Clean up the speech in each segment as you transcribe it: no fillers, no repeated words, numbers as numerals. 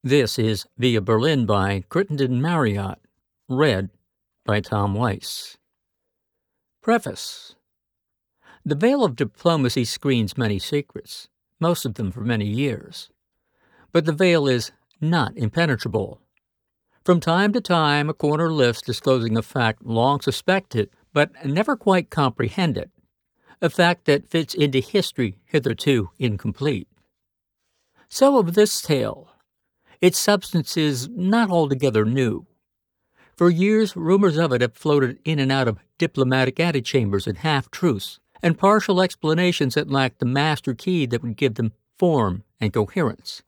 This is Via Berlin by Crittenden Marriott, read by Tom Weiss. Preface. The veil of diplomacy screens many secrets, most of them for many years. But the veil is not impenetrable. From time to time, a corner lifts disclosing a fact long suspected, but never quite comprehended, a fact that fits into history hitherto incomplete. So of this tale. Its substance is not altogether new. For years, rumors of it have floated in and out of diplomatic antechambers and half-truths, and partial explanations that lack the master key that would give them form and coherence.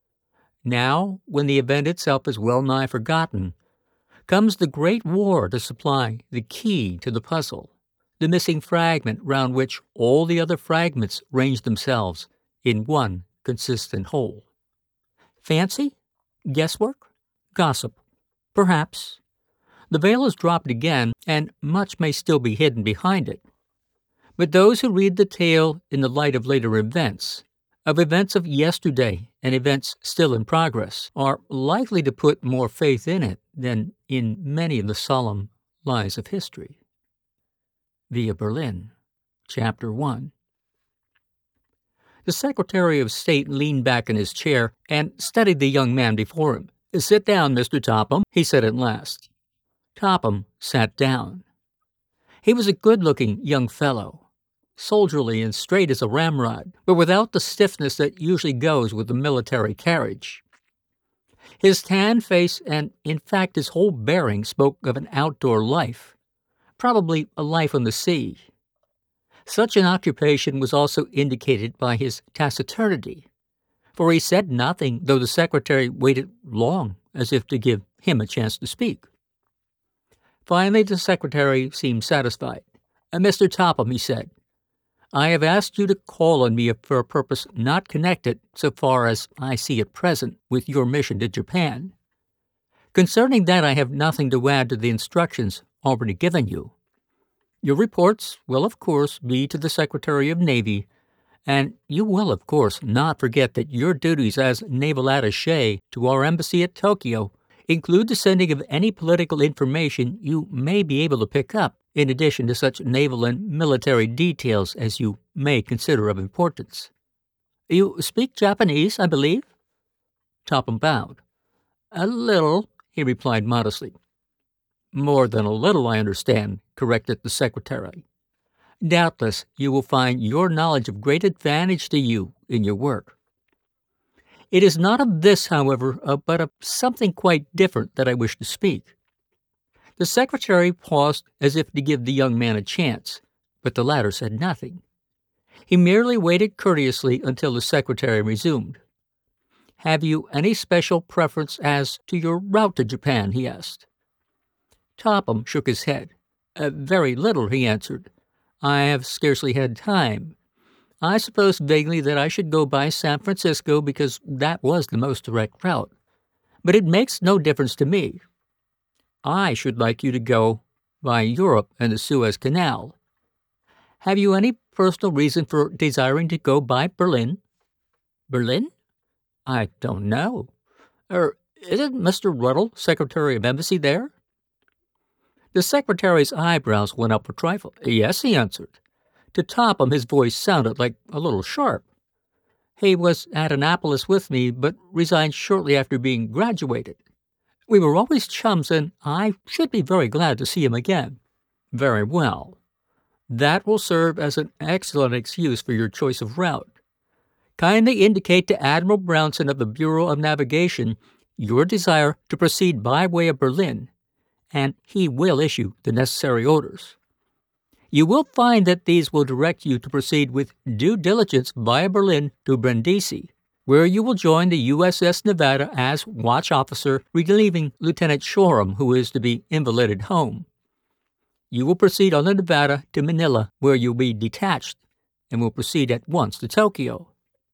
Now, when the event itself is well-nigh forgotten, comes the great war to supply the key to the puzzle, the missing fragment round which all the other fragments range themselves in one consistent whole. Fancy? Guesswork? Gossip? Perhaps. The veil is dropped again, and much may still be hidden behind it. But those who read the tale in the light of later events of yesterday and events still in progress, are likely to put more faith in it than in many of the solemn lies of history. Via Berlin, Chapter 1. The Secretary of State leaned back in his chair and studied the young man before him. "Sit down, Mr. Topham," he said at last. Topham sat down. He was a good-looking young fellow, soldierly and straight as a ramrod, but without the stiffness that usually goes with a military carriage. His tanned face and, in fact, his whole bearing spoke of an outdoor life, probably a life on the sea. Such an occupation was also indicated by his taciturnity, for he said nothing, though the secretary waited long as if to give him a chance to speak. Finally, the secretary seemed satisfied. "Mr. Topham," he said, "I have asked you to call on me for a purpose not connected, so far as I see at present, with your mission to Japan. Concerning that, I have nothing to add to the instructions already given you. Your reports will, of course, be to the Secretary of Navy, and you will, of course, not forget that your duties as naval attaché to our embassy at Tokyo include the sending of any political information you may be able to pick up, in addition to such naval and military details as you may consider of importance. You speak Japanese, I believe?" Topham bowed. "A little," he replied modestly. "More than a little, I understand," corrected the secretary. "Doubtless you will find your knowledge of great advantage to you in your work. It is not of this, however, but of something quite different that I wish to speak." The secretary paused as if to give the young man a chance, but the latter said nothing. He merely waited courteously until the secretary resumed. "Have you any special preference as to your route to Japan?" he asked. Topham shook his head. "Very little," he answered. "I have scarcely had time. I suppose vaguely that I should go by San Francisco because that was the most direct route. But it makes no difference to me. I should like you to go by Europe and the Suez Canal. Have you any personal reason for desiring to go by Berlin?" "Berlin? I don't know. Isn't Mr. Ruddle Secretary of Embassy there?" The secretary's eyebrows went up a trifle. "Yes," he answered. To Topham, his voice sounded like a little sharp. "He was at Annapolis with me, but resigned shortly after being graduated. We were always chums, and I should be very glad to see him again." "Very well. That will serve as an excellent excuse for your choice of route. Kindly indicate to Admiral Brownson of the Bureau of Navigation your desire to proceed by way of Berlin, and he will issue the necessary orders. You will find that these will direct you to proceed with due diligence via Berlin to Brindisi, where you will join the USS Nevada as watch officer, relieving Lieutenant Shoreham, who is to be invalided home. You will proceed on the Nevada to Manila, where you will be detached, and will proceed at once to Tokyo."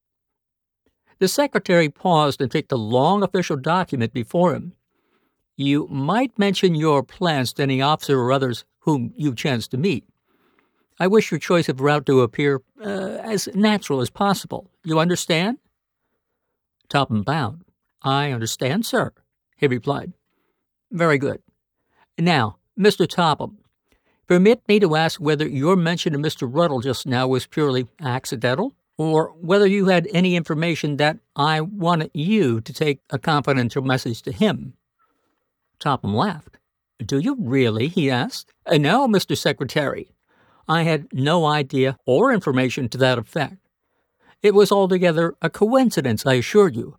The secretary paused and picked a long official document before him. "You might mention your plans to any officer or others whom you chance to meet. I wish your choice of route to appear as natural as possible. You understand?" Topham bowed. I understand, sir, he replied. Very good. Now, Mr. Topham, permit me to ask whether your mention of Mr. Ruddle just now was purely accidental, or whether you had any information that I wanted you to take a confidential message to him. Topham laughed. Do you really? He asked. No, Mr. Secretary. I had no idea or information to that effect. It was altogether a coincidence, I assure you.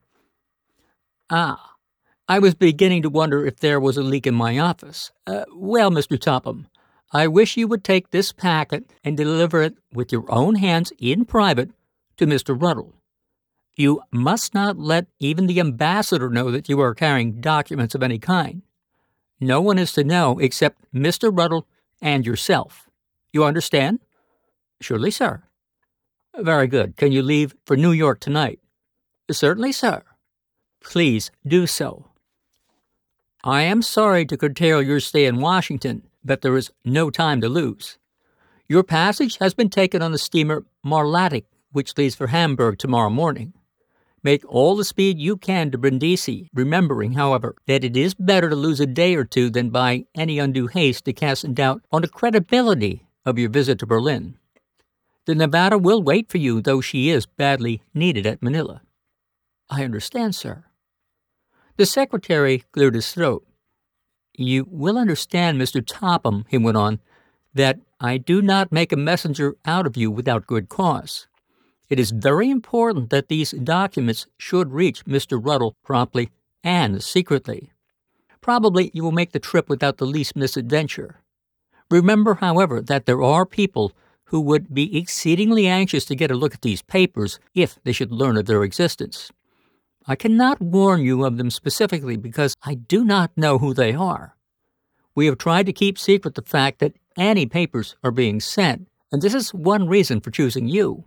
Ah, I was beginning to wonder if there was a leak in my office. Well, Mr. Topham, I wish you would take this packet and deliver it with your own hands in private to Mr. Ruddle. You must not let even the ambassador know that you are carrying documents of any kind. No one is to know except Mr. Ruddle and yourself. You understand? Surely, sir. Very good. Can you leave for New York tonight? Certainly, sir. Please do so. I am sorry to curtail your stay in Washington, but there is no time to lose. Your passage has been taken on the steamer Marlatic, which leaves for Hamburg tomorrow morning. Make all the speed you can to Brindisi, remembering, however, that it is better to lose a day or two than by any undue haste to cast doubt on the credibility of your visit to Berlin. The Nevada will wait for you, though she is badly needed at Manila. I understand, sir. The secretary cleared his throat. You will understand, Mr. Topham, he went on, that I do not make a messenger out of you without good cause. It is very important that these documents should reach Mr. Ruddle promptly and secretly. Probably you will make the trip without the least misadventure. Remember, however, that there are people who would be exceedingly anxious to get a look at these papers if they should learn of their existence. I cannot warn you of them specifically because I do not know who they are. We have tried to keep secret the fact that any papers are being sent, and this is one reason for choosing you.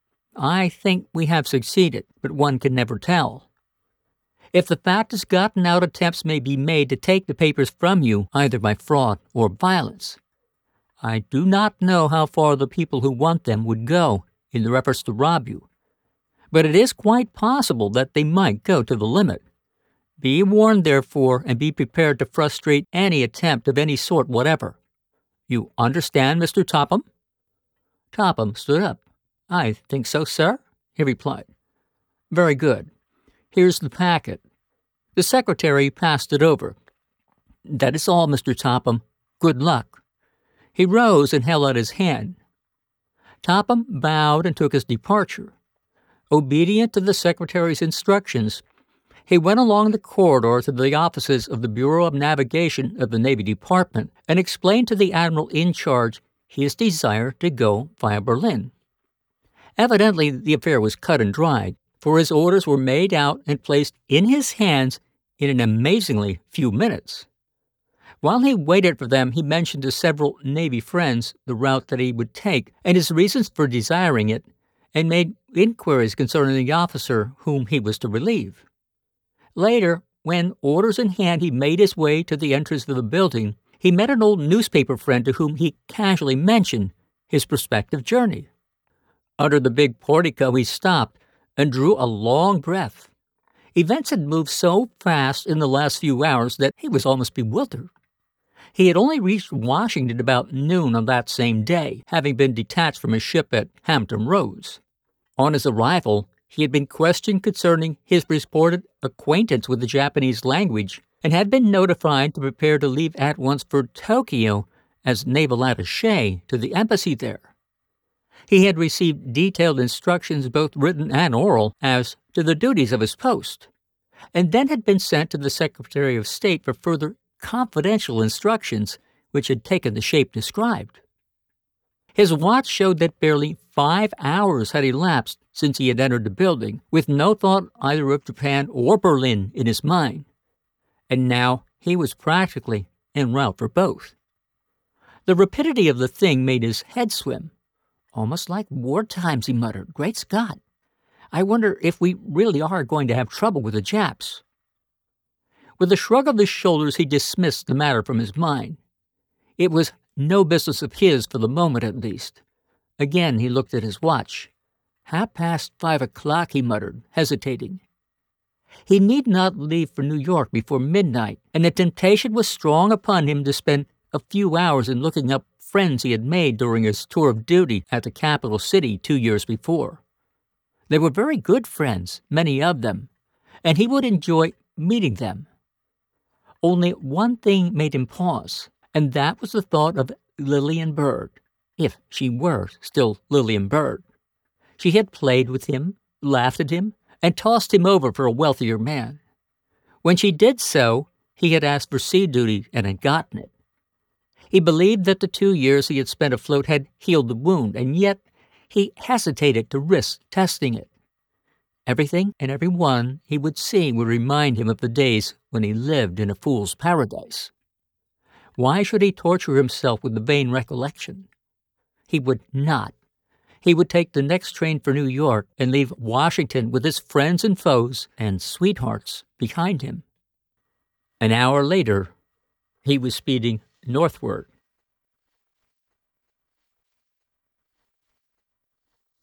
I think we have succeeded, but one can never tell. If the fact is gotten out, attempts may be made to take the papers from you, either by fraud or violence. I do not know how far the people who want them would go in their efforts to rob you, but it is quite possible that they might go to the limit. Be warned, therefore, and be prepared to frustrate any attempt of any sort whatever. You understand, Mr. Topham? Topham stood up. I think so, sir, he replied. Very good. Here's the packet. The secretary passed it over. That is all, Mr. Topham. Good luck. He rose and held out his hand. Topham bowed and took his departure. Obedient to the secretary's instructions, he went along the corridor to the offices of the Bureau of Navigation of the Navy Department and explained to the admiral in charge his desire to go via Berlin. Evidently, the affair was cut and dried, for his orders were made out and placed in his hands in an amazingly few minutes. While he waited for them, he mentioned to several Navy friends the route that he would take and his reasons for desiring it, and made inquiries concerning the officer whom he was to relieve. Later, when, orders in hand, he made his way to the entrance of the building, he met an old newspaper friend to whom he casually mentioned his prospective journey. Under the big portico, he stopped and drew a long breath. Events had moved so fast in the last few hours that he was almost bewildered. He had only reached Washington about noon on that same day, having been detached from his ship at Hampton Roads. On his arrival, he had been questioned concerning his reported acquaintance with the Japanese language and had been notified to prepare to leave at once for Tokyo as naval attaché to the embassy there. He had received detailed instructions, both written and oral, as to the duties of his post, and then had been sent to the Secretary of State for further confidential instructions which had taken the shape described. His watch showed that barely 5 hours had elapsed since he had entered the building, with no thought either of Japan or Berlin in his mind, and now he was practically en route for both. The rapidity of the thing made his head swim. Almost like war times, he muttered. Great Scott! I wonder if we really are going to have trouble with the Japs. With a shrug of his shoulders, he dismissed the matter from his mind. It was no business of his for the moment, at least. Again he looked at his watch. 5:30, he muttered, hesitating. He need not leave for New York before midnight, and the temptation was strong upon him to spend a few hours in looking up friends he had made during his tour of duty at the capital city 2 years before. They were very good friends, many of them, and he would enjoy meeting them. Only one thing made him pause, and that was the thought of Lillian Bird, if she were still Lillian Bird. She had played with him, laughed at him, and tossed him over for a wealthier man. When she did so, he had asked for sea duty and had gotten it. He believed that the 2 years he had spent afloat had healed the wound, and yet he hesitated to risk testing it. Everything and everyone he would see would remind him of the days when he lived in a fool's paradise. Why should he torture himself with the vain recollection? He would not. He would take the next train for New York and leave Washington with his friends and foes and sweethearts behind him. An hour later, he was speeding northward.